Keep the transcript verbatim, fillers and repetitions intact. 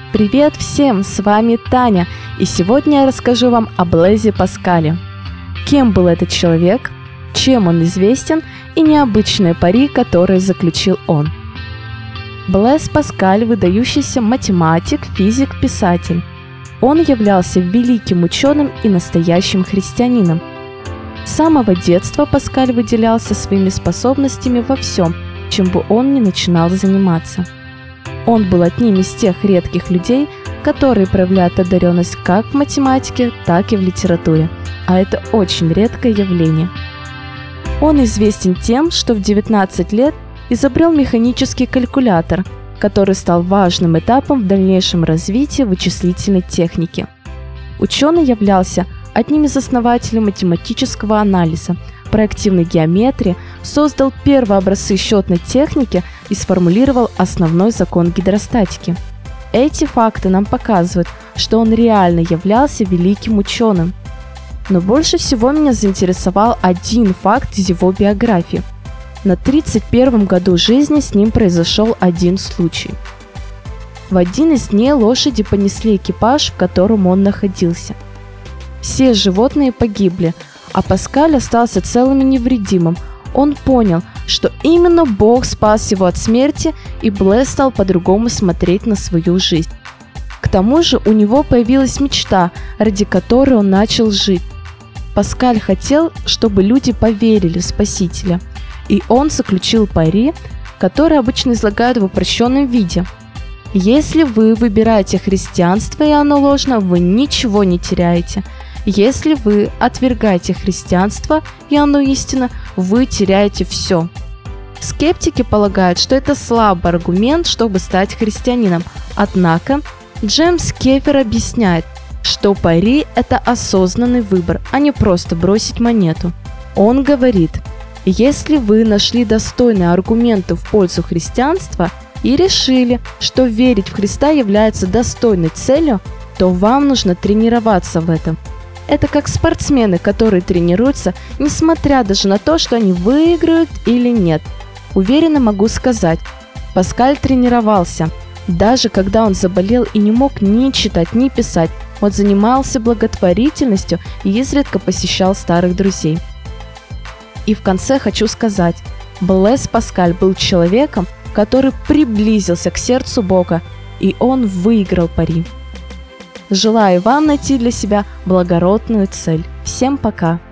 Привет всем, с вами Таня, и сегодня я расскажу вам о Блэзе Паскале. Кем был этот человек, чем он известен и необычные пари, которые заключил он. Блэз Паскаль – выдающийся математик, физик, писатель. Он являлся великим ученым и настоящим христианином. С самого детства Паскаль выделялся своими способностями во всем, чем бы он ни начинал заниматься. Он был одним из тех редких людей, которые проявляют одаренность как в математике, так и в литературе, а это очень редкое явление. Он известен тем, что в девятнадцать лет изобрел механический калькулятор, который стал важным этапом в дальнейшем развитии вычислительной техники. Ученый являлся одним из основателей математического анализа, проективной геометрии, создал первые образцы счетной техники и сформулировал основной закон гидростатики. Эти факты нам показывают, что он реально являлся великим ученым. Но больше всего меня заинтересовал один факт из его биографии. На тридцать первом году жизни с ним произошел один случай. В один из дней лошади понесли экипаж, в котором он находился. Все животные погибли, а Паскаль остался целым и невредимым. Он понял, что именно Бог спас его от смерти, и Блэз стал по-другому смотреть на свою жизнь. К тому же у него появилась мечта, ради которой он начал жить. Паскаль хотел, чтобы люди поверили в Спасителя, и он заключил пари, которые обычно излагают в упрощенном виде. Если вы выбираете христианство и оно ложно, вы ничего не теряете. Если вы отвергаете христианство и оно истина, вы теряете все. Скептики полагают, что это слабый аргумент, чтобы стать христианином. Однако Джеймс Кефер объясняет, что пари – это осознанный выбор, а не просто бросить монету. Он говорит: если вы нашли достойные аргументы в пользу христианства и решили, что верить в Христа является достойной целью, то вам нужно тренироваться в этом. Это как спортсмены, которые тренируются, несмотря даже на то, что они выиграют или нет. Уверенно могу сказать, Паскаль тренировался. Даже когда он заболел и не мог ни читать, ни писать, он занимался благотворительностью и изредка посещал старых друзей. И в конце хочу сказать, Блэз Паскаль был человеком, который приблизился к сердцу Бога, и он выиграл пари. Желаю вам найти для себя благородную цель. Всем пока!